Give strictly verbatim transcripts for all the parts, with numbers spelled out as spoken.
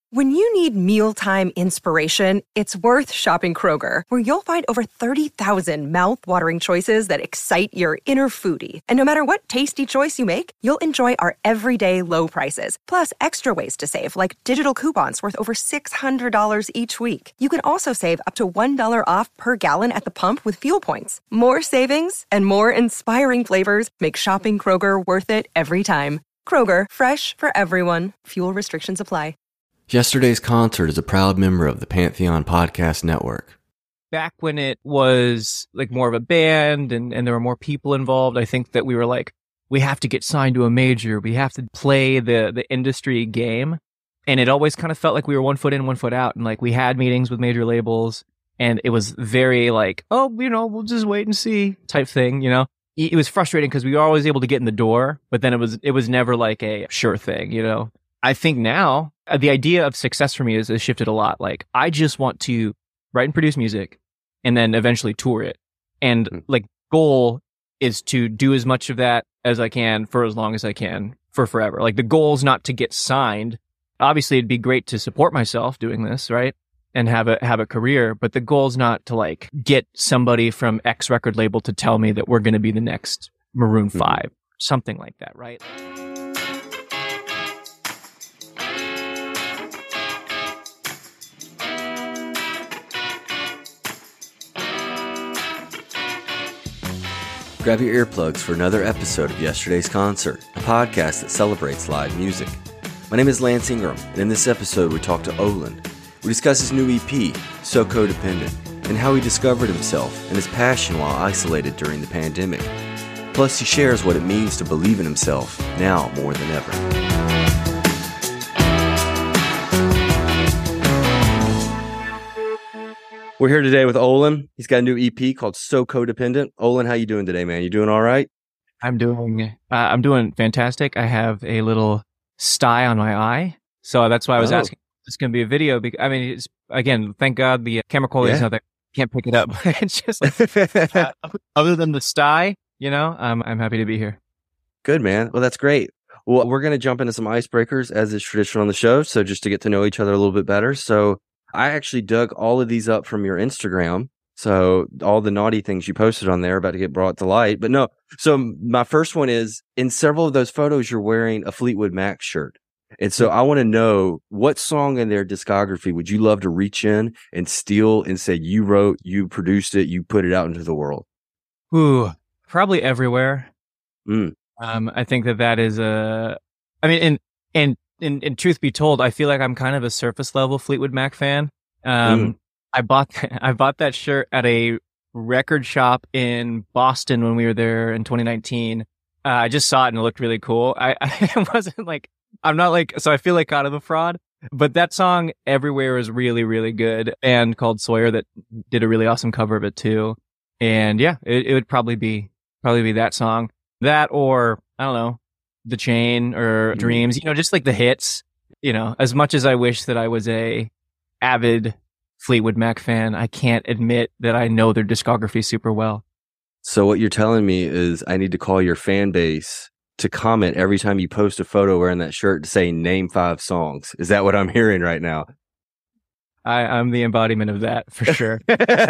When you need mealtime inspiration, it's worth shopping Kroger, where you'll find over thirty thousand mouth-watering choices that excite your inner foodie. And no matter what tasty choice you make, you'll enjoy our everyday low prices, plus extra ways to save, like digital coupons worth over six hundred dollars each week. You can also save up to one dollar off per gallon at the pump with fuel points. More savings and more inspiring flavors make shopping Kroger worth it every time. Kroger, fresh for everyone. Fuel restrictions apply. Yesterday's Concert is a proud member of the Pantheon Podcast Network. Back when it was like more of a band and, and there were more people involved, I think that we were like, we have to get signed to a major. We have to play the, the industry game. And it always kind of felt like we were one foot in, one foot out. And like we had meetings with major labels and it was very like, oh, you know, we'll just wait and see type thing, you know? It was frustrating because we were always able to get in the door, but then it was, it was never like a sure thing, you know? I think now uh, the idea of success for me has, has shifted a lot. Like I just want to write and produce music and then eventually tour it. And mm. like goal is to do as much of that as I can for as long as I can for forever. Like the goal is not to get signed. Obviously it'd be great to support myself doing this, right? And have a, have a career, but the goal is not to like get somebody from X record label to tell me that we're going to be the next Maroon mm. five, something like that, right? Grab your earplugs for another episode of Yesterday's Concert, a podcast that celebrates live music. My name is Lance Ingram, and in this episode we talk to Oland. We discuss his new E P, So Codependent, and how he discovered himself and his passion while isolated during the pandemic. Plus, he shares what it means to believe in himself, now more than ever. We're here today with Oland. He's got a new E P called So Codependent. Oland, how you doing today, man? You doing all right? I'm doing uh, I'm doing fantastic. I have a little sty on my eye, so that's why I was oh. asking. It's going to be a video. Because, I mean, it's, again, thank God the camera quality is not there. Can't pick it up. It's just like, uh, other than the sty, you know, um, I'm happy to be here. Good, man. Well, that's great. Well, we're going to jump into some icebreakers as is traditional on the show. So just to get to know each other a little bit better. So I actually dug all of these up from your Instagram. So all the naughty things you posted on there are about to get brought to light. But no, so my first one is, in several of those photos, you're wearing a Fleetwood Mac shirt. And so I want to know, what song in their discography would you love to reach in and steal and say you wrote, you produced it, you put it out into the world? Ooh, probably Everywhere. Mm. Um, I think that that is a, I mean, and, and, In, in truth be told, I feel like I'm kind of a surface level Fleetwood Mac fan. Um, mm. I bought I bought that shirt at a record shop in Boston when we were there in twenty nineteen. Uh, I just saw it and it looked really cool. I, I wasn't like, I'm not like, so I feel like kind of a fraud. But that song Everywhere is really, really good. A band called Sawyer that did a really awesome cover of it too. And yeah, it, it would probably be probably be that song. That or I don't know. The Chain or Dreams, you know, just like the hits, you know, as much as I wish that I was a avid Fleetwood Mac fan, I can't admit that I know their discography super well. So what you're telling me is I need to call your fan base to comment every time you post a photo wearing that shirt to say name five songs. Is that what I'm hearing right now? I, I'm the embodiment of that for sure.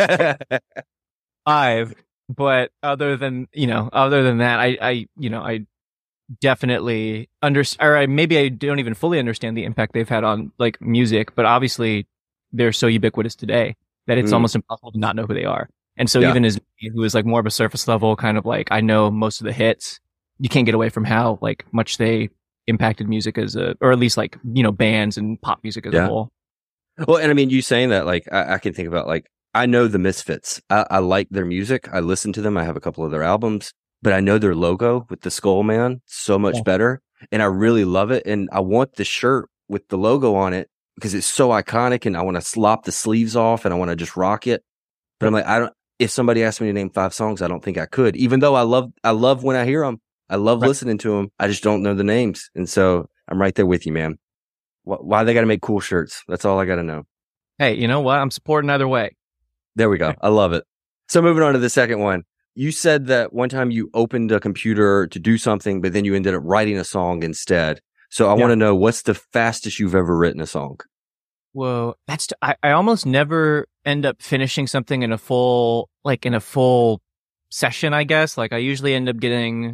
Five, but other than, you know, other than that, I, I, you know, I, definitely under or maybe I don't even fully understand the impact they've had on like music, but obviously they're so ubiquitous today that it's mm. almost impossible to not know who they are. And so yeah. even as me, who is like more of a surface level kind of like, I know most of the hits, you can't get away from how like much they impacted music as a, or at least like, you know, bands and pop music as yeah. a whole. Well, and I mean, you saying that, like, I, I can think about like, I know the Misfits. I, I like their music. I listen to them. I have a couple of their albums. But I know their logo with the skull man so much yeah. better. And I really love it. And I want the shirt with the logo on it because it's so iconic and I want to slop the sleeves off and I want to just rock it. But I'm like, I don't, if somebody asked me to name five songs, I don't think I could, even though I love, I love when I hear them. I love right. listening to them. I just don't know the names. And so I'm right there with you, man. Why, why they got to make cool shirts? That's all I got to know. Hey, you know what? I'm supporting either way. There we go. I love it. So moving on to the second one. You said that one time you opened a computer to do something, but then you ended up writing a song instead. So I yeah. want to know, what's the fastest you've ever written a song? Whoa, that's t- I, I almost never end up finishing something in a full like in a full session, I guess. Like I usually end up getting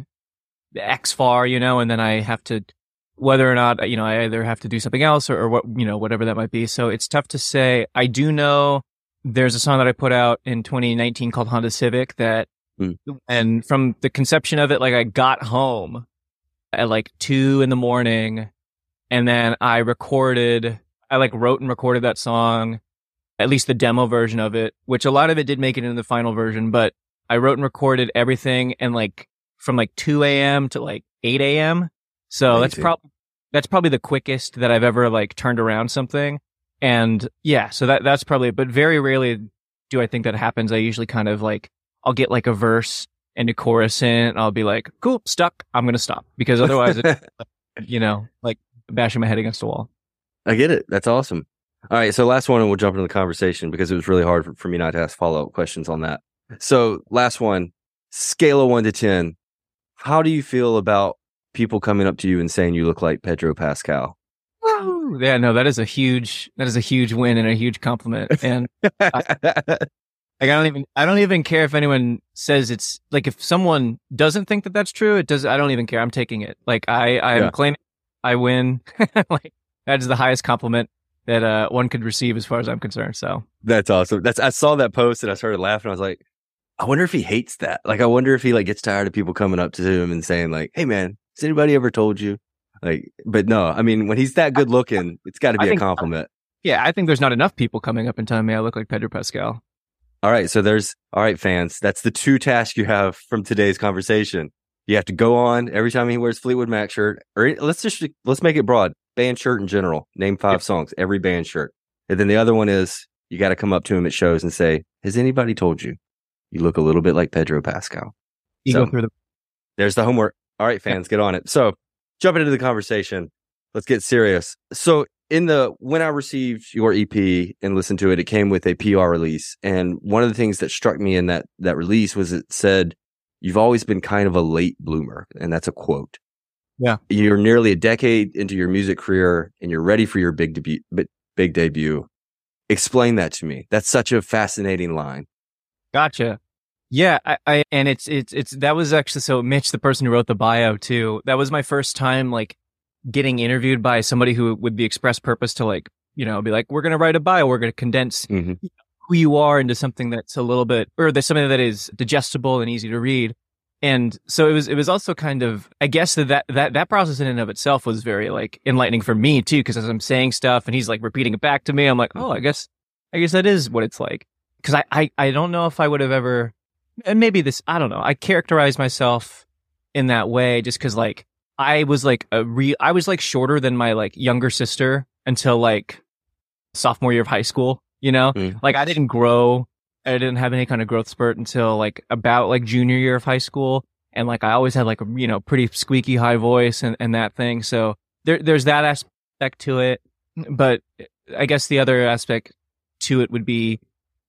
X far, you know, and then I have to whether or not, you know, I either have to do something else or, or what, you know, whatever that might be. So it's tough to say. I do know there's a song that I put out in twenty nineteen called Honda Civic that, mm. and from the conception of it, like I got home at like two in the morning and then I recorded I like wrote and recorded that song, at least the demo version of it, which a lot of it did make it into the final version, but I wrote and recorded everything and like from like two a.m. to like eight a.m. So Amazing. that's probably, that's probably the quickest that I've ever like turned around something. And yeah, so that, that's probably, but very rarely do I think that happens. I usually kind of like, I'll get like a verse and a chorus in and I'll be like, cool, stuck. I'm going to stop because otherwise, it's, you know, like bashing my head against the wall. I get it. That's awesome. All right. So last one and we'll jump into the conversation because it was really hard for, for me not to ask follow-up questions on that. So last one, scale of one to ten. How do you feel about people coming up to you and saying you look like Pedro Pascal? Woo! Yeah, no, that is a huge, that is a huge win and a huge compliment. And I, like, I don't even, I don't even care if anyone says it's like, if someone doesn't think that that's true, it does. I don't even care. I'm taking it. Like I, I'm yeah. claiming I win. Like that is the highest compliment that uh, one could receive as far as I'm concerned. So that's awesome. That's, I saw that post and I started laughing. I was like, I wonder if he hates that. Like, I wonder if he like gets tired of people coming up to him and saying like, "Hey man, has anybody ever told you?" Like, but no, I mean, when he's that good looking, it's got to be I a think, compliment. Yeah, I think there's not enough people coming up and telling me I look like Pedro Pascal. All right, so there's all right, fans. That's the two tasks you have from today's conversation. You have to go on every time he wears Fleetwood Mac shirt, or let's just let's make it broad. Band shirt in general. Name five yep. songs, every band shirt, and then the other one is you got to come up to him at shows and say, "Has anybody told you you look a little bit like Pedro Pascal?" You so, go through the. There's the homework. All right, fans, get on it. So, jumping into the conversation, let's get serious. So, in the when I received your E P and listened to it, it came with a P R release, and one of the things that struck me in that that release was it said, "You've always been kind of a late bloomer," and that's a quote. Yeah, you're nearly a decade into your music career, and you're ready for your big debut. Big debut. Explain that to me. That's such a fascinating line. Gotcha. Yeah, I, I and it's it's it's that was actually so Mitch, the person who wrote the bio too. That was my first time like getting interviewed by somebody who with the express purpose to like, you know, be like, we're gonna write a bio, we're gonna condense mm-hmm. who you are into something that's a little bit, or there's something that is digestible and easy to read. And so it was it was also kind of, I guess that that that, that process in and of itself was very like enlightening for me too, because as I'm saying stuff and he's like repeating it back to me, I'm like, oh, I guess I guess that is what it's like. Because I, I, I don't know if I would have ever, and maybe this, I don't know. I characterize myself in that way just because like I was like a real, I was like shorter than my like younger sister until like sophomore year of high school, you know? Mm. Like I didn't grow, I didn't have any kind of growth spurt until like about like junior year of high school. And like I always had like a, you know, pretty squeaky high voice and, and that thing. So there, there's that aspect to it. But I guess the other aspect to it would be,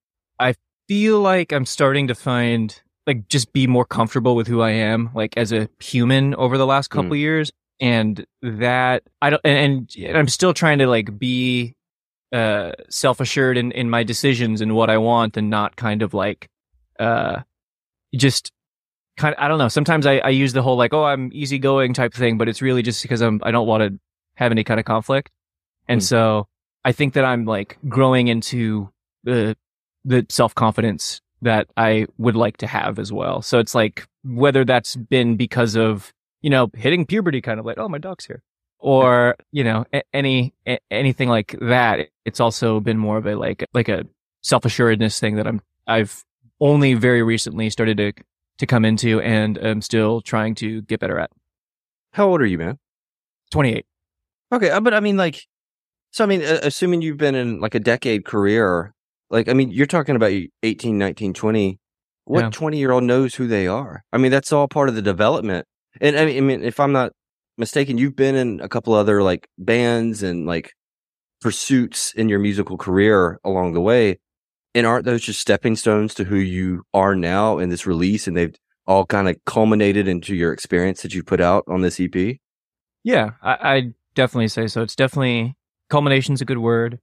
I feel like I'm starting to find, like, just be more comfortable with who I am, like, as a human over the last couple mm. years. And that, I don't, and, and I'm still trying to, like, be uh, self-assured in, in my decisions and what I want and not kind of, like, uh, just kind of, I don't know. Sometimes I, I use the whole, like, oh, I'm easygoing type thing, but it's really just because I'm, I don't want to have any kind of conflict. And mm. so I think that I'm, like, growing into the, the self-confidence that I would like to have as well. So it's like, whether that's been because of, you know, hitting puberty, kind of like, oh, my dog's here, or, you know, a- any, a- anything like that. It's also been more of a, like, like a self-assuredness thing that I'm, I've only very recently started to, to come into and I'm still trying to get better at. How old are you, man? twenty-eight. Okay. But I mean, like, so, I mean, uh, assuming you've been in like a decade career, like, I mean, you're talking about eighteen, nineteen, twenty. What twenty-year-old knows who they are? I mean, that's all part of the development. And I mean, I mean, if I'm not mistaken, you've been in a couple other like bands and like pursuits in your musical career along the way. And aren't those just stepping stones to who you are now in this release? And they've all kind of culminated into your experience that you put out on this E P? Yeah, I, I definitely say so. It's definitely, culmination's a good word.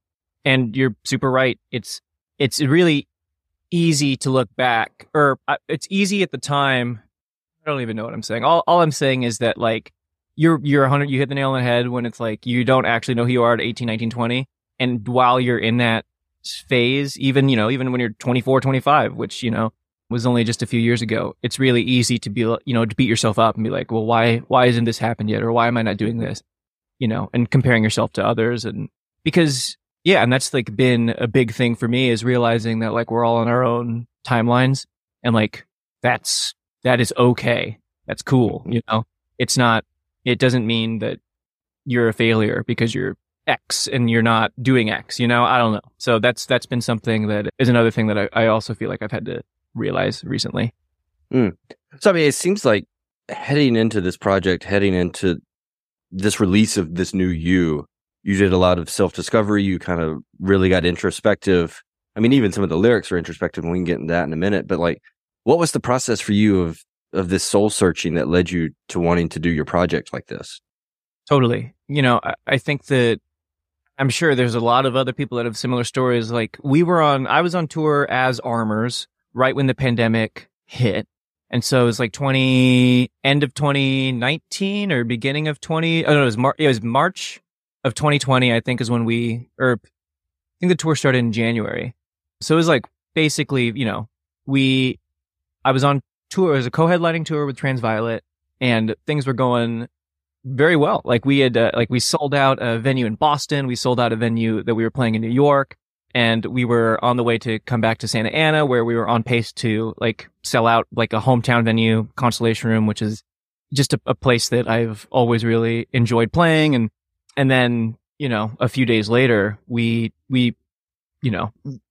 And you're super right. It's, it's really easy to look back, or uh, it's easy at the time. I don't even know what I'm saying. All, all I'm saying is that like, you're, you're one hundred, you hit the nail on the head when it's like, you don't actually know who you are at eighteen, nineteen, twenty. And while you're in that phase, even, you know, even when you're twenty-four, twenty-five, which, you know, was only just a few years ago, it's really easy to be, you know, to beat yourself up and be like, well, why, why isn't this happened yet? Or why am I not doing this? You know, and comparing yourself to others. And because, yeah, and that's like been a big thing for me, is realizing that like we're all on our own timelines, and like that's, that is okay. That's cool. You know, it's not, it doesn't mean that you're a failure because you're X and you're not doing X, you know, I don't know. So that's, that's been something that is another thing that I, I also feel like I've had to realize recently. Mm. So, I mean, it seems like heading into this project, heading into this release of this new you, you did a lot of self-discovery. You kind of really got introspective. I mean, even some of the lyrics are introspective, and we can get into that in a minute. But like, what was the process for you of, of this soul searching that led you to wanting to do your project like this? Totally. You know, I, I think that I'm sure there's a lot of other people that have similar stories. Like we were on, I was on tour as Armors right when the pandemic hit. And so it was like twenty, end of twenty nineteen or beginning of twenty, oh no, it was, Mar- it was March of twenty twenty, I think is when we, or I think the tour started in January. So it was like basically, you know, we, I was on tour, it was a co-headlining tour with Transviolet, and things were going very well. Like we had, uh, like we sold out a venue in Boston. We sold out a venue that we were playing in New York. And we were on the way to come back to Santa Ana, where we were on pace to like sell out like a hometown venue, Constellation Room, which is just a, a place that I've always really enjoyed playing. And, and then, you know, a few days later, we, we, you know,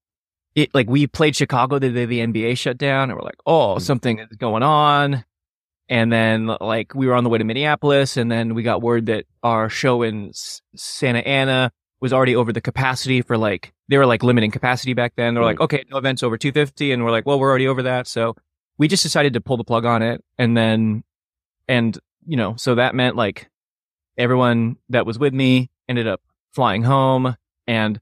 it like we played Chicago the day the N B A shut down, and we're like, oh, something is going on. And then like we were on the way to Minneapolis, and then we got word that our show in S- Santa Ana was already over the capacity for like, they were like limiting capacity back then. They're like, okay, no events over two fifty. And we're like, well, we're already over that. So we just decided to pull the plug on it. And then, and, you know, so that meant like everyone that was with me ended up flying home. And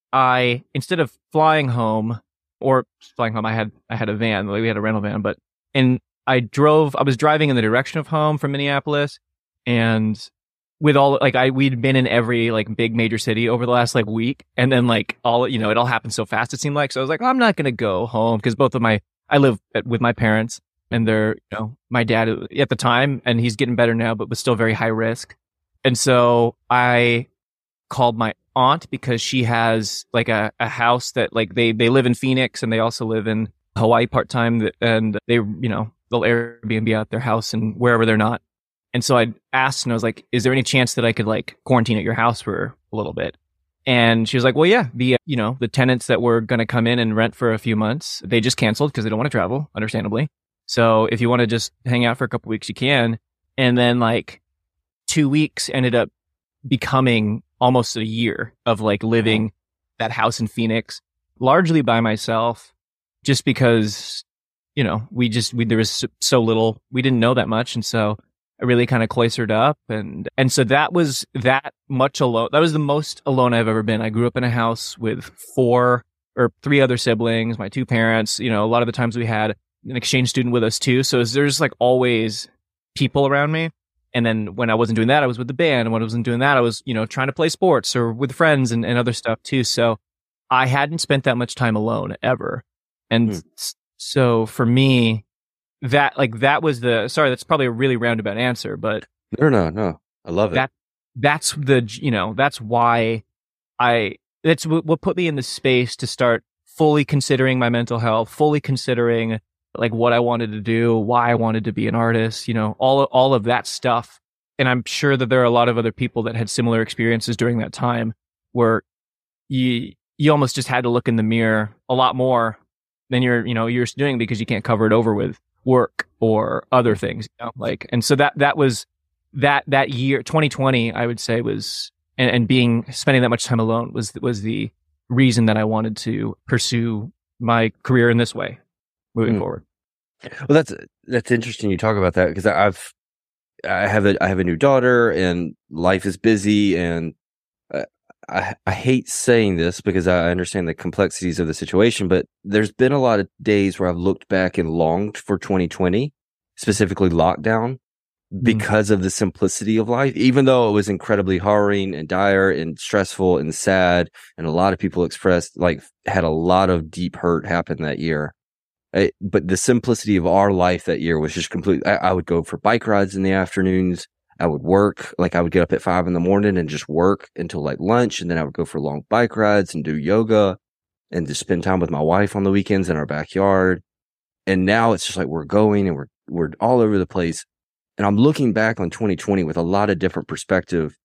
I, instead of flying home or flying home, I had, I had a van, like we had a rental van, but, and I drove, I was driving in the direction of home from Minneapolis, and with all, like I, we'd been in every like big major city over the last like week. And then like all, you know, it all happened so fast, it seemed like. So I was like, oh, I'm not going to go home, because both of my, I live at, with my parents, and they're, you know, my dad at the time, and he's getting better now, but was still very high risk. And so I called my aunt, because she has like a, a house that like they, they live in Phoenix, and they also live in Hawaii part-time, and they, you know, they'll Airbnb out their house and wherever they're not. And so I asked, and I was like, is there any chance that I could like quarantine at your house for a little bit? And she was like, well, yeah, the, uh, you know, the tenants that were going to come in and rent for a few months, they just canceled because they don't want to travel, understandably. So if you want to just hang out for a couple weeks, you can. And then like two weeks ended up becoming almost a year of like living that house in Phoenix, largely by myself, just because, you know, we just, we, there was so little, we didn't know that much. And so I really kind of cloistered up. And, and so that was that much alone. That was the most alone I've ever been. I grew up in a house with four or three other siblings, my two parents. You know, a lot of the times we had an exchange student with us too. So there's like always people around me. And then when I wasn't doing that, I was with the band. And when I wasn't doing that, I was, you know, trying to play sports or with friends and, and other stuff too. So I hadn't spent that much time alone ever. And mm. so for me, that like that was the sorry that's probably a really roundabout answer, but no no no I love it. That that's the you know that's why I that's what, what put me in the space to start fully considering my mental health, fully considering like what I wanted to do, why I wanted to be an artist, you know, all all of that stuff. And I'm sure that there are a lot of other people that had similar experiences during that time, where you you almost just had to look in the mirror a lot more than you're you know you're doing, because you can't cover it over with work or other things, you know? Like, and so that, that was that, that year, twenty twenty, I would say was, and, and being, spending that much time alone was, was the reason that I wanted to pursue my career in this way moving mm. forward. Well, that's, that's interesting you talk about that, because I've, I have a, I have a new daughter, and life is busy, and uh, I, I hate saying this because I understand the complexities of the situation, but there's been a lot of days where I've looked back and longed for twenty twenty, specifically lockdown, because mm. of the simplicity of life, even though it was incredibly harrowing and dire and stressful and sad. And a lot of people expressed, like, had a lot of deep hurt happen that year. I, but the simplicity of our life that year was just completely, I, I would go for bike rides in the afternoons. I would work, like I would get up at five in the morning and just work until like lunch. And then I would go for long bike rides and do yoga and just spend time with my wife on the weekends in our backyard. And now it's just like we're going and we're, we're all over the place. And I'm looking back on twenty twenty with a lot of different perspective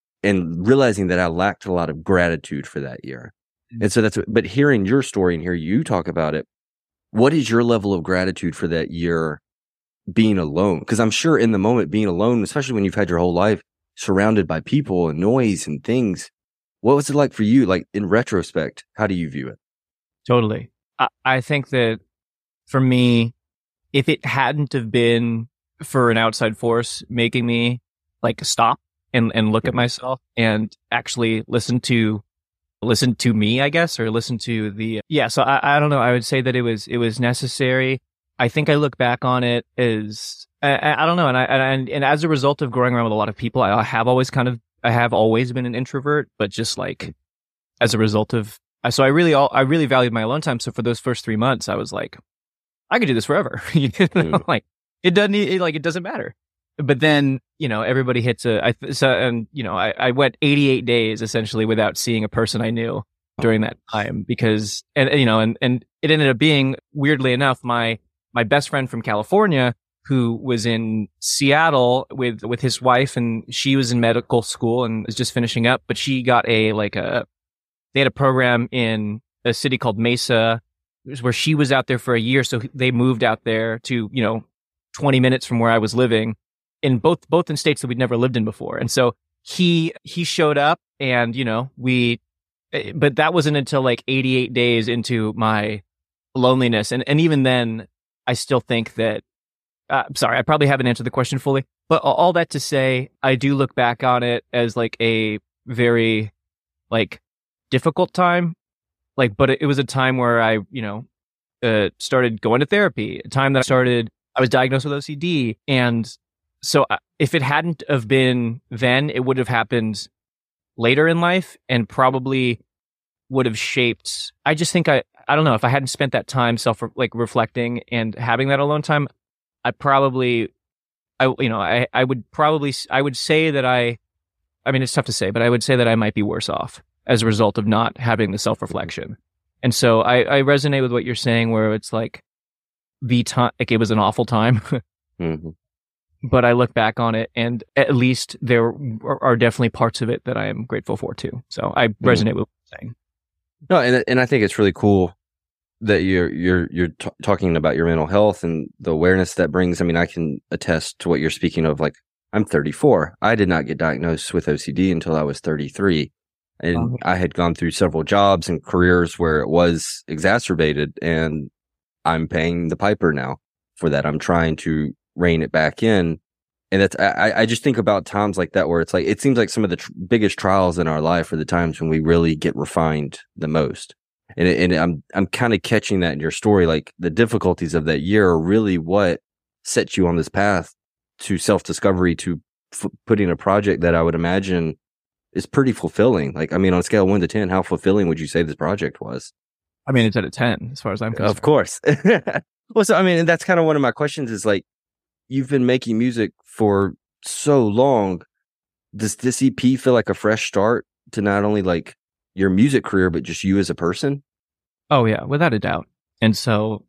and realizing that I lacked a lot of gratitude for that year. And so that's, but hearing your story and hear you talk about it, what is your level of gratitude for that year being alone? Because I'm sure in the moment being alone, especially when you've had your whole life surrounded by people and noise and things, what was it like for you? Like in retrospect, how do you view it? Totally. I, I think that for me, if it hadn't have been for an outside force making me like stop and, and look at myself and actually listen to listen to me, I guess, or listen to the yeah. So I, I don't know. I would say that it was it was necessary. I think I look back on it as I, I don't know, and I and and as a result of growing around with a lot of people, I have always kind of I have always been an introvert, but just like as a result of so I really all I really valued my alone time. So for those first three months, I was like, I could do this forever. you know, mm. like it doesn't it, like it doesn't matter. But then you know everybody hits a I so and you know I, I went eighty-eight days essentially without seeing a person I knew during that time because and you know and and it ended up being weirdly enough my my best friend from California, who was in Seattle with, with his wife, and she was in medical school and was just finishing up, but she got a, like a, they had a program in a city called Mesa, where she was out there for a year. So they moved out there to, you know, twenty minutes from where I was living in both, both in states that we'd never lived in before. And so he, he showed up and, you know, we, but that wasn't until like eighty-eight days into my loneliness. And, and even then, I still think that, uh, I'm sorry, I probably haven't answered the question fully, but all that to say, I do look back on it as like a very like difficult time. Like, but it, it was a time where I, you know, uh, started going to therapy, a time that I started, I was diagnosed with O C D. And so if it hadn't have been then, it would have happened later in life and probably would have shaped, I just think I, I don't know, if I hadn't spent that time self like reflecting and having that alone time, I probably, I, you know, I, I would probably, I would say that I, I mean, it's tough to say, but I would say that I might be worse off as a result of not having the self-reflection. And so I, I resonate with what you're saying, where it's like the time, like it was an awful time, mm-hmm. but I look back on it and at least there are definitely parts of it that I am grateful for too. So I resonate mm-hmm. with what you're saying. No, and and I think it's really cool that you're you're you're t- talking about your mental health and the awareness that brings. I mean, I can attest to what you're speaking of. Like, I'm thirty-four. I did not get diagnosed with O C D until I was thirty-three, and oh. I had gone through several jobs and careers where it was exacerbated, and I'm paying the piper now for that. I'm trying to rein it back in. And that's, I, I just think about times like that where it's like, it seems like some of the tr- biggest trials in our life are the times when we really get refined the most. And, and I'm, I'm kind of catching that in your story. Like the difficulties of that year are really what set you on this path to self-discovery, to f- putting a project that I would imagine is pretty fulfilling. Like, I mean, on a scale of one to ten, how fulfilling would you say this project was? I mean, it's at a ten as far as I'm concerned. Of course. Well, so, I mean, and that's kind of one of my questions is like, you've been making music for so long. Does this E P feel like a fresh start to not only like your music career, but just you as a person? Oh yeah, without a doubt. And so,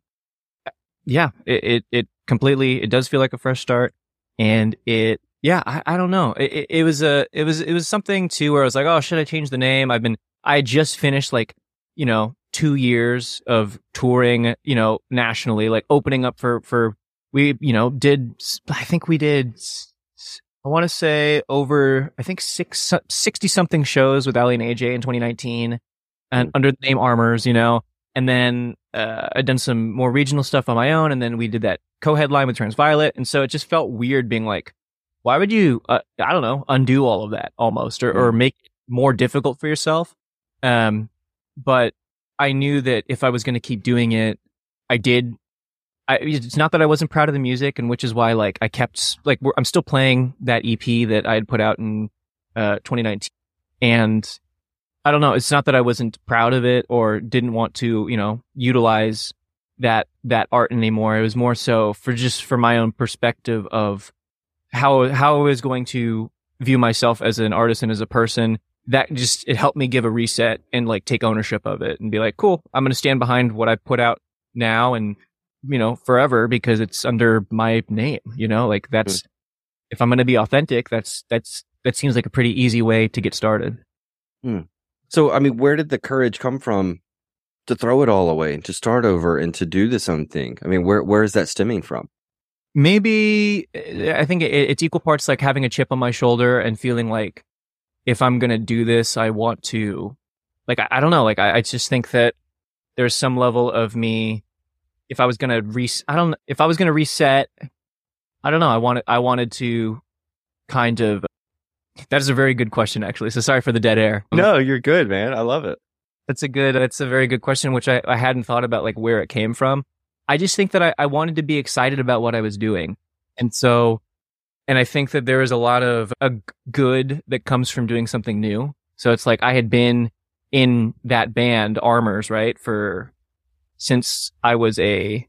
yeah, it, it, it completely, it does feel like a fresh start. And it, yeah, I, I don't know. It, it, it was a, it was, it was something too where I was like, oh, should I change the name? I've been, I just finished like, you know, two years of touring, you know, nationally, like opening up for, for, we, you know, did, I think we did, I want to say over, I think six, sixty something shows with Ali and A J in twenty nineteen and under the name Armors, you know, and then uh, I'd done some more regional stuff on my own. And then we did that co-headline with Transviolet. And so it just felt weird being like, why would you, uh, I don't know, undo all of that almost or, or make it more difficult for yourself. Um, but I knew that if I was going to keep doing it, I did. I, it's not that I wasn't proud of the music, and which is why like I kept like we're, I'm still playing that E P that I had put out in uh, twenty nineteen, and I don't know. It's not that I wasn't proud of it or didn't want to, you know, utilize that that art anymore. It was more so for just for my own perspective of how how I was going to view myself as an artist and as a person. That just it helped me give a reset and like take ownership of it and be like, cool, I'm going to stand behind what I put out now and, you know, forever because it's under my name, you know, like that's, mm. if I'm going to be authentic, that's, that's, that seems like a pretty easy way to get started. Mm. So, I mean, where did the courage come from to throw it all away and to start over and to do this own thing? I mean, where, where is that stemming from? Maybe, I think it, it's equal parts like having a chip on my shoulder and feeling like if I'm going to do this, I want to, like, I, I don't know, like, I, I just think that there's some level of me, if I was going to re, I don't, if I was going to reset, I don't know, I wanted, I wanted to kind of, that is a very good question, actually. So sorry for the dead air. No, you're good, man. I love it. That's a good, that's a very good question, which I, I hadn't thought about, like, where it came from. I just think that I, I wanted to be excited about what I was doing. And so, and I think that there is a lot of a good that comes from doing something new. So it's like I had been in that band, Armors, right, for since I was a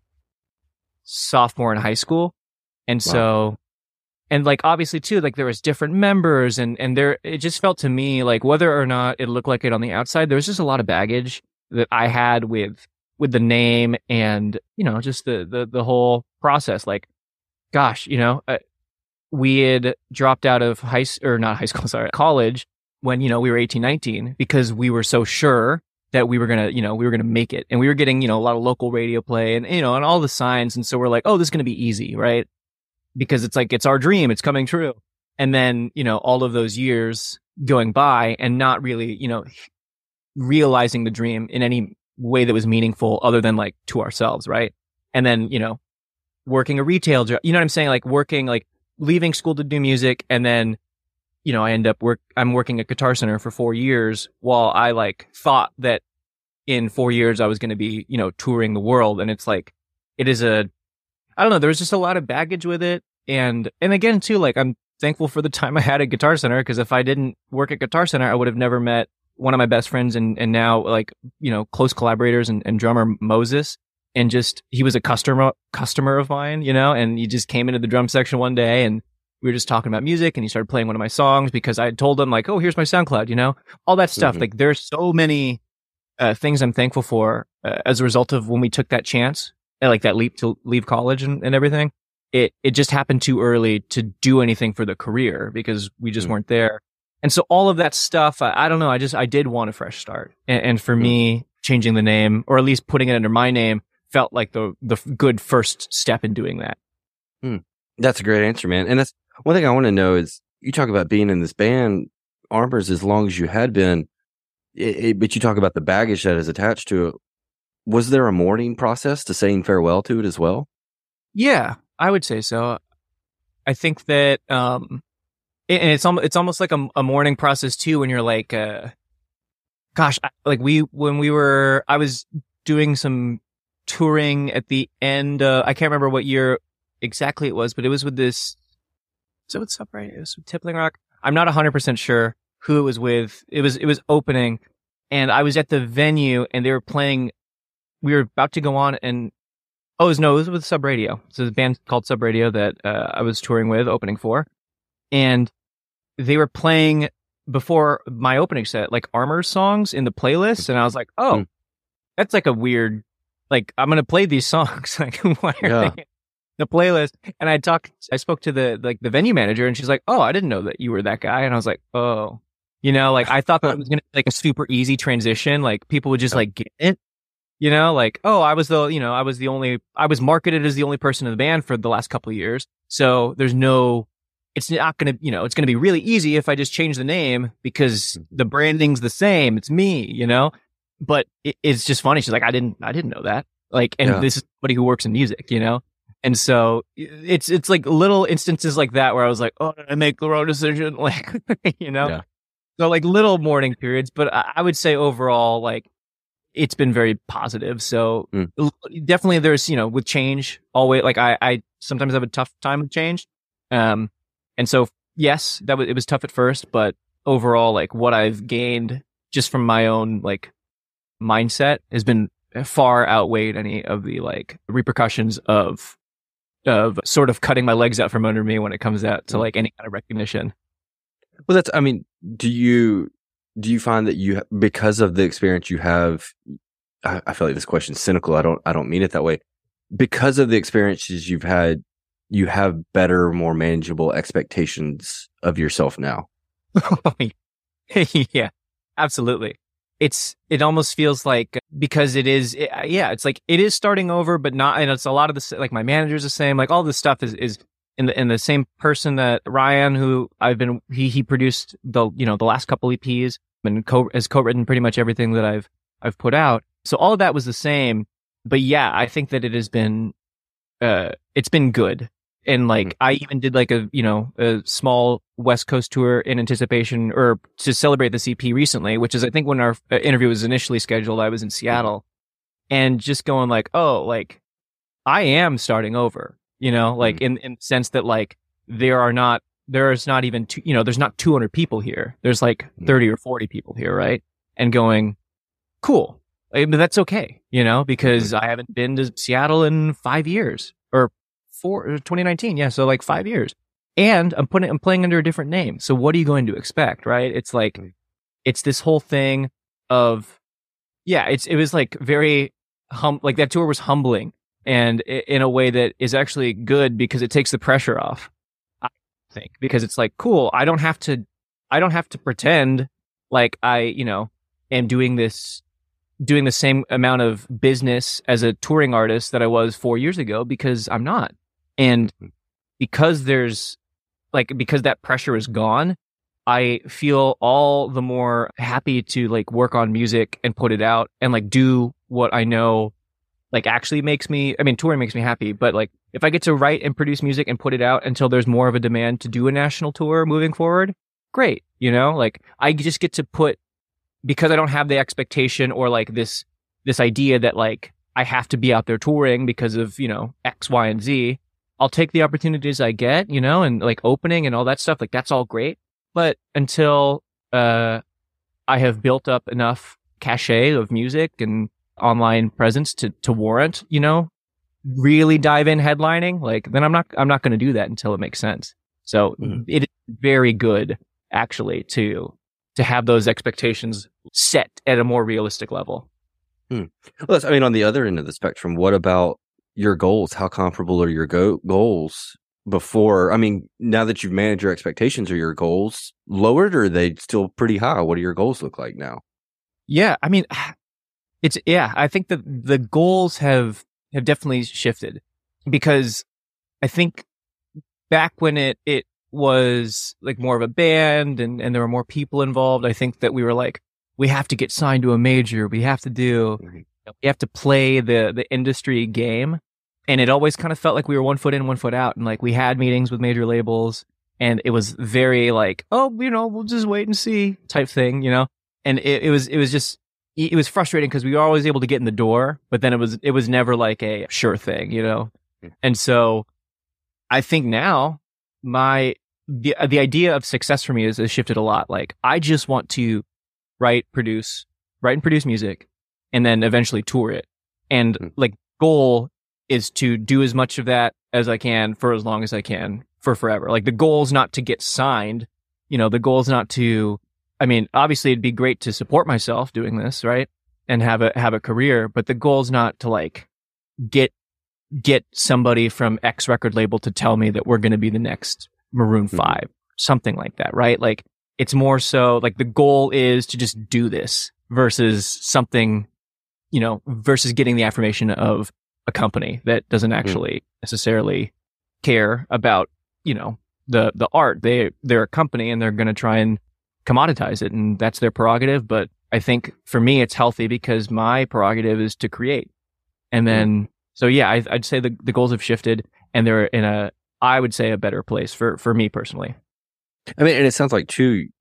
sophomore in high school. And wow. so, and like obviously too, like there was different members and, and there, it just felt to me like whether or not it looked like it on the outside, there was just a lot of baggage that I had with, with the name and, you know, just the, the, the whole process. Like, gosh, you know, uh, we had dropped out of high or not high school, sorry, college when, you know, we were eighteen, nineteen because we were so sure that we were going to, you know, we were going to make it. And we were getting, you know, a lot of local radio play and, you know, and all the signs. And so we're like, oh, this is going to be easy, right? Because it's like, it's our dream. It's coming true. And then, you know, all of those years going by and not really, you know, realizing the dream in any way that was meaningful other than like to ourselves, right? And then, you know, working a retail job, you know what I'm saying? Like working, like leaving school to do music. And then, you know, I end up work, I'm working at Guitar Center for four years while I like thought that in four years I was going to be, you know, touring the world. And it's like, it is a, I don't know, there was just a lot of baggage with it. And, and again, too, like I'm thankful for the time I had at Guitar Center because if I didn't work at Guitar Center, I would have never met one of my best friends and, and now like, you know, close collaborators and, and drummer Moses. And just, he was a customer, customer of mine, you know, and he just came into the drum section one day and we were just talking about music and he started playing one of my songs because I had told him like, oh, here's my SoundCloud, you know, all that stuff. Mm-hmm. Like there's so many uh, things I'm thankful for uh, as a result of when we took that chance, uh, like that leap to leave college and, and everything. It, it just happened too early to do anything for the career because we just mm-hmm. weren't there. And so all of that stuff, I, I don't know. I just, I did want a fresh start. And, and for mm-hmm. me, changing the name or at least putting it under my name felt like the the good first step in doing that. Hmm. That's a great answer, man. And that's one thing I want to know is you talk about being in this band, Armors, as long as you had been, it, it, but you talk about the baggage that is attached to it. Was there a mourning process to saying farewell to it as well? Yeah, I would say so. I think that, um, it, and it's almost it's almost like a, a mourning process too. When you're like, uh, gosh, like we when we were, I was doing some touring at the end. Uh, I can't remember what year exactly it was, but it was with this. So what's up, right? It was with Tippling Rock. I'm not one hundred percent sure who it was with. It was it was opening, and I was at the venue, and they were playing. We were about to go on, and oh, it was, no, it was with Sub Radio. So there's a band called Sub Radio that uh, I was touring with, opening for, and they were playing before my opening set, like Armors songs in the playlist, and I was like, oh, mm. that's like a weird. Like, I'm going to play these songs. Like, why are yeah. they in the playlist? And I talked, I spoke to the, like, the venue manager and she's like, oh, I didn't know that you were that guy. And I was like, oh, you know, like, I thought that it was going to be like a super easy transition. Like, people would just like get it, you know, like, oh, I was the, you know, I was the only, I was marketed as the only person in the band for the last couple of years. So there's no, it's not going to, you know, it's going to be really easy if I just change the name because the branding's the same. It's me, you know? But it, it's just funny. She's like, I didn't, I didn't know that. Like, and yeah. this is somebody who works in music, you know? And so it's, it's like little instances like that where I was like, oh, did I make the wrong decision? Like, you know? Yeah. So like little mourning periods, but I, I would say overall, like it's been very positive. So Mm. definitely there's, you know, with change always, like I, I sometimes have a tough time with change. Um, and so yes, that was, it was tough at first, but overall, like what I've gained just from my own like mindset has been far outweighed any of the like repercussions of, of sort of cutting my legs out from under me when it comes out to like any kind of recognition. Well, that's, I mean, do you, do you find that you, because of the experience you have, I, I feel like this question's cynical. I don't, I don't mean it that way. Because of the experiences you've had, you have better, more manageable expectations of yourself now. Yeah, absolutely. It's, it almost feels like, because it is, it, yeah, it's like, it is starting over, but not, and it's a lot of the, like my manager's the same, like all this stuff is, is in the, in the same person that Ryan, who I've been, he, he produced the, you know, the last couple E Ps and co, has co-written pretty much everything that I've, I've put out. So all of that was the same, but yeah, I think that it has been, uh, it's been good. And like, I even did like a, you know, a small West Coast tour in anticipation or to celebrate the C P recently, which is, I think when our interview was initially scheduled, I was in Seattle and just going like, oh, like I am starting over, you know, like in, in the sense that like there are not, there's not even, two, you know, there's not two hundred people here. There's like thirty or forty people here. Right. And going, cool. I mean, that's okay, you know, because I haven't been to Seattle in five years or four, twenty nineteen. Yeah. So like five years and I'm putting, I'm playing under a different name. So what are you going to expect? Right. It's like, it's this whole thing of, yeah, it's, it was like very hum, like that tour was humbling and in a way that is actually good because it takes the pressure off, I think, because it's like, cool. I don't have to, I don't have to pretend like I, you know, am doing this, doing the same amount of business as a touring artist that I was four years ago because I'm not. And because there's like, because that pressure is gone, I feel all the more happy to like work on music and put it out and like do what I know like actually makes me, I mean, touring makes me happy, but like if I get to write and produce music and put it out until there's more of a demand to do a national tour moving forward, great. You know, like I just get to put, because I don't have the expectation or like this, this idea that like I have to be out there touring because of, you know, X, Y, and Z. I'll take the opportunities I get, you know, and like opening and all that stuff. Like that's all great. But until, uh, I have built up enough cachet of music and online presence to, to warrant, you know, really dive in headlining, like then I'm not, I'm not going to do that until it makes sense. So mm-hmm. It is very good actually to, to have those expectations set at a more realistic level. Hmm. Well, I mean, on the other end of the spectrum, what about your goals? How comparable are your go- goals before? I mean, now that you've managed your expectations, are your goals lowered or are they still pretty high? What do your goals look like now? Yeah, I mean, it's, yeah, I think that the goals have, have definitely shifted because I think back when it, it was like more of a band and, and there were more people involved, I think that we were like, we have to get signed to a major. We have to do, mm-hmm. we have to play the, the industry game. And it always kind of felt like we were one foot in, one foot out. And like we had meetings with major labels and it was very like, oh, you know, we'll just wait and see type thing, you know? And it, it was, it was just, it was frustrating because we were always able to get in the door, but then it was, it was never like a sure thing, you know? Mm-hmm. And so I think now my, the, the idea of success for me is, has shifted a lot. Like I just want to write, produce, write and produce music and then eventually tour it. And mm-hmm. like goal is to do as much of that as I can for as long as I can for forever. Like the goal is not to get signed. You know, the goal is not to, I mean, obviously it'd be great to support myself doing this, right? And have a, have a career, but the goal is not to like get, get somebody from X record label to tell me that we're going to be the next Maroon five, mm-hmm. something like that, right? Like it's more so like the goal is to just do this versus something, you know, versus getting the affirmation of a company that doesn't actually mm. necessarily care about, you know, the, the art. They, they're a company and they're going to try and commoditize it and that's their prerogative. But I think for me, it's healthy because my prerogative is to create. And then, mm. so yeah, I, I'd say the, the goals have shifted and they're in a, I would say a better place for, for me personally. I mean, and it sounds like too,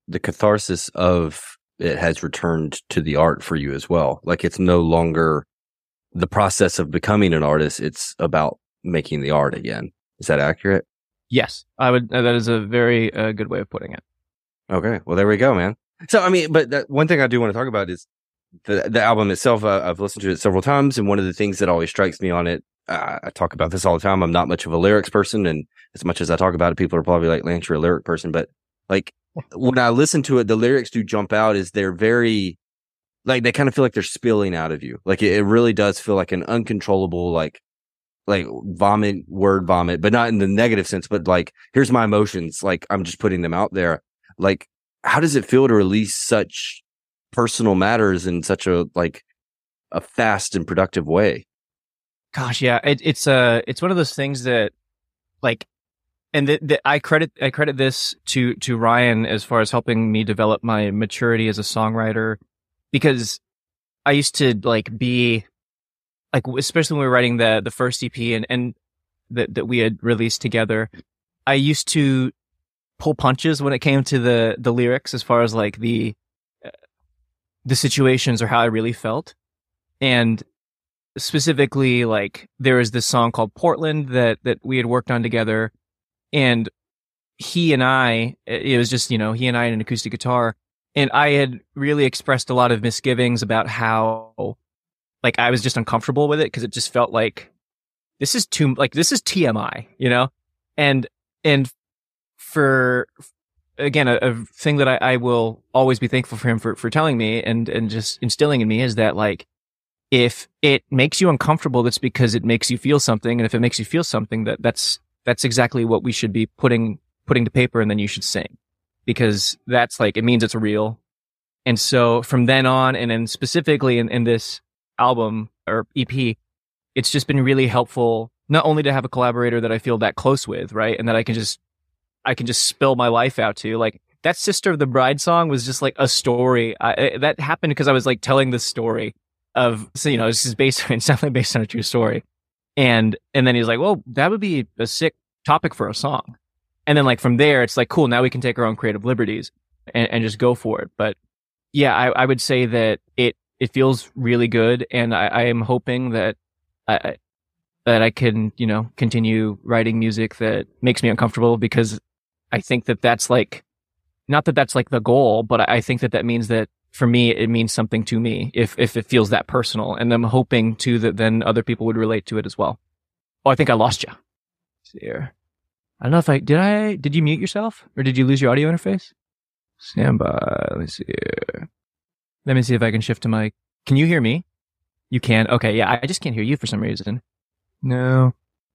the catharsis of it has returned to the art for you as well. Like it's no longer the process of becoming an artist. It's about making the art again. Is that accurate? Yes, I would. Uh, that is a very uh, good way of putting it. Okay. Well, there we go, man. So, I mean, but that, one thing I do want to talk about is the the album itself. Uh, I've listened to it several times, and one of the things that always strikes me on it, uh, I talk about this all the time. I'm not much of a lyrics person, and as much as I talk about it, people are probably like, Lance, you're a lyric person. But like when I listen to it, the lyrics do jump out as they're very, like they kind of feel like they're spilling out of you. Like it, it really does feel like an uncontrollable, like, like vomit, word vomit, but not in the negative sense, but like, here's my emotions. Like I'm just putting them out there. Like, how does it feel to release such personal matters in such a, like a fast and productive way? Gosh, yeah, it, it's uh it's one of those things that, like, and th- th- I credit I credit this to to Ryan as far as helping me develop my maturity as a songwriter, because I used to like be like, especially when we were writing the the first E P and and that that we had released together, I used to pull punches when it came to the the lyrics as far as like the uh, the situations or how I really felt. And specifically, like there was this song called Portland that that we had worked on together, and he and I, it was just, you know, he and I and an acoustic guitar, and I had really expressed a lot of misgivings about how like I was just uncomfortable with it because it just felt like this is too like this is T M I, you know? And and for again, a, a thing that I, I will always be thankful for him for, for telling me and, and just instilling in me is that, like, if it makes you uncomfortable, that's because it makes you feel something. And if it makes you feel something, that that's, that's exactly what we should be putting, putting to paper, and then you should sing, because that's like, it means it's real. And so from then on, and then specifically in, in this album or E P, it's just been really helpful, not only to have a collaborator that I feel that close with, right? And that I can just, I can just spill my life out to. Like that Sister of the Bride song was just like a story. I, that happened because I was like telling the story of, so, you know, this is based, it's definitely based on a true story. And, and then he's like, well, that would be a sick topic for a song. And then like from there, it's like, cool, now we can take our own creative liberties and, and just go for it. But yeah, I, I would say that it, it feels really good. And I, I am hoping that I, that I can, you know, continue writing music that makes me uncomfortable, because I think that that's like, not that that's like the goal, but I think that that means that for me, it means something to me if, if it feels that personal. And I'm hoping too that then other people would relate to it as well. Oh, I think I lost you. Let's see here. I don't know if I, did I, did you mute yourself or did you lose your audio interface? Stand by. Let me see here. Let me see if I can shift to my, can you hear me? You can? Okay. Yeah. I just can't hear you for some reason. No.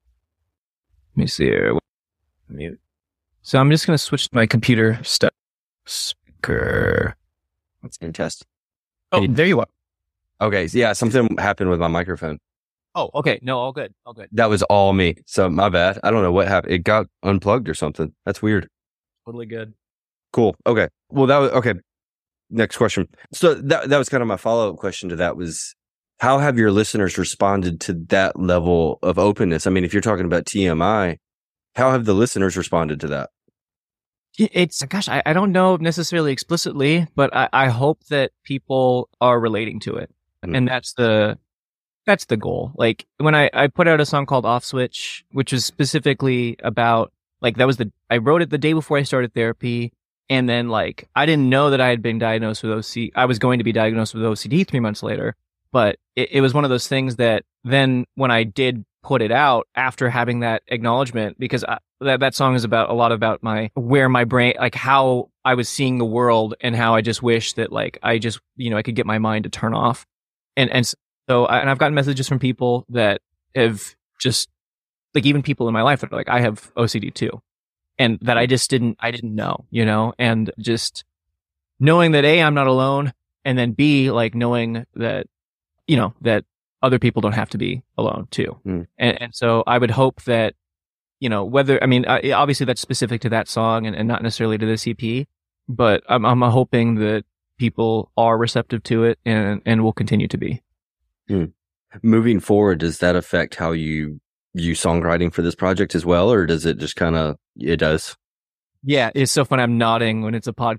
Let me see here. Mute. So I'm just going to switch to my computer stuff. Speaker. Let's get a test. Oh, there you are. Okay. So yeah, something happened with my microphone. Oh, okay. No, all good. All good. That was all me. So my bad. I don't know what happened. It got unplugged or something. That's weird. Totally good. Cool. Okay. Well, that was, okay. Next question. So that, that was kind of my follow-up question to that was, how have your listeners responded to that level of openness? I mean, if you're talking about T M I, how have the listeners responded to that? It's, gosh, I, I don't know necessarily explicitly, but I, I hope that people are relating to it. Mm. And that's the, that's the goal. Like when I, I put out a song called Off Switch, which was specifically about, like, that was the, I wrote it the day before I started therapy. And then like, I didn't know that I had been diagnosed with O C D. I was going to be diagnosed with O C D three months later, but it, it was one of those things that then when I did put it out after having that acknowledgement, because I, that, that song is about a lot about my, where my brain, like how I was seeing the world and how I just wish that like, I just, you know, I could get my mind to turn off. And, and so, I, and I've gotten messages from people that have just, like even people in my life that are like, I have O C D too. And that I just didn't, I didn't know, you know, and just knowing that A, I'm not alone. And then B, like knowing that, you know, that other people don't have to be alone too. Mm. And, and so I would hope that, you know, whether, I mean, I, obviously that's specific to that song and, and not necessarily to this E P, but I'm, I'm hoping that people are receptive to it and, and will continue to be. Mm. Moving forward, does that affect how you view songwriting for this project as well? Or does it just kind of, it does? Yeah. It's so fun. I'm nodding when it's a podcast.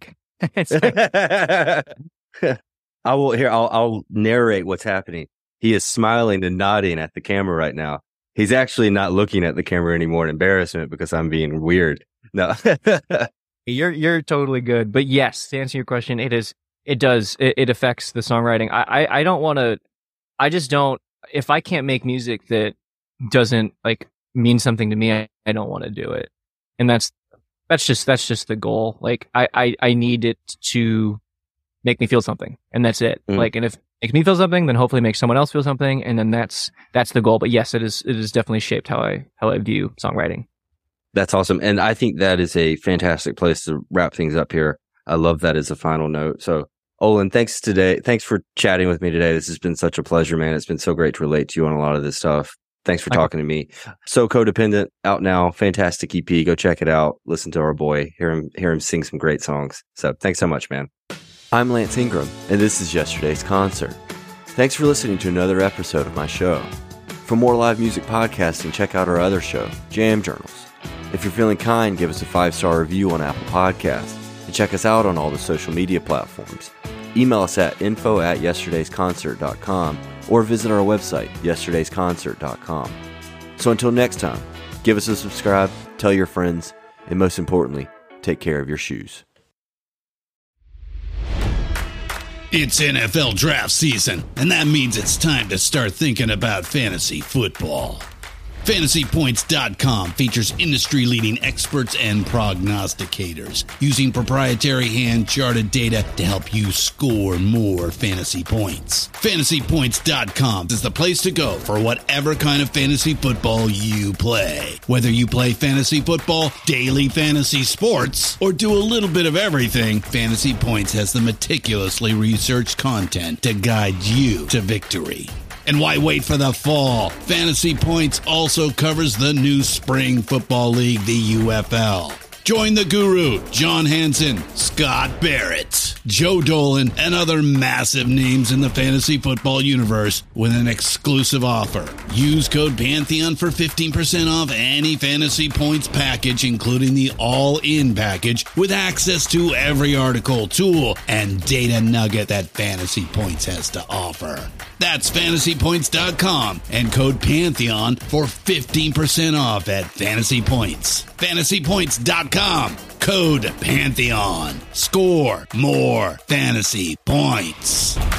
I will here. I'll, I'll narrate what's happening. He is smiling and nodding at the camera right now. He's actually not looking at the camera anymore in embarrassment because I'm being weird. No, you're you're totally good. But yes, to answer your question, it is it does it, it affects the songwriting. I I, I don't want to. I just don't. If I can't make music that doesn't like mean something to me, I, I don't want to do it. And that's that's just that's just the goal. Like I I, I need it to make me feel something, and that's it. Mm. Like, and if it makes me feel something, then hopefully make someone else feel something, and then that's that's the goal. But yes, it is it is definitely shaped how I how I view songwriting. That's awesome, and I think that is a fantastic place to wrap things up here. I love that as a final note. So, Olin, thanks today. Thanks for chatting with me today. This has been such a pleasure, man. It's been so great to relate to you on a lot of this stuff. Thanks for talking to me. So Codependent out now. Fantastic E P. Go check it out. Listen to our boy. Hear him. Hear him sing some great songs. So thanks so much, man. I'm Lance Ingram, and this is Yesterday's Concert. Thanks for listening to another episode of my show. For more live music podcasting, check out our other show, Jam Journals. If you're feeling kind, give us a five-star review on Apple Podcasts, and check us out on all the social media platforms. Email us at info at yesterdays concert dot com or visit our website, yesterdays concert dot com. So until next time, give us a subscribe, tell your friends, and most importantly, take care of your shoes. It's N F L draft season, and that means it's time to start thinking about fantasy football. Fantasy Points dot com features industry-leading experts and prognosticators using proprietary hand-charted data to help you score more fantasy points. Fantasy Points dot com is the place to go for whatever kind of fantasy football you play. Whether you play fantasy football, daily fantasy sports, or do a little bit of everything, Fantasy Points has the meticulously researched content to guide you to victory. And why wait for the fall? Fantasy Points also covers the new Spring Football League, the U F L. Join the guru, John Hansen, Scott Barrett, Joe Dolan, and other massive names in the fantasy football universe with an exclusive offer. Use code Pantheon for fifteen percent off any Fantasy Points package, including the all-in package, with access to every article, tool, and data nugget that Fantasy Points has to offer. That's Fantasy Points dot com and code Pantheon for fifteen percent off at Fantasy Points. Fantasy Points dot com, code Pantheon. Score more fantasy points.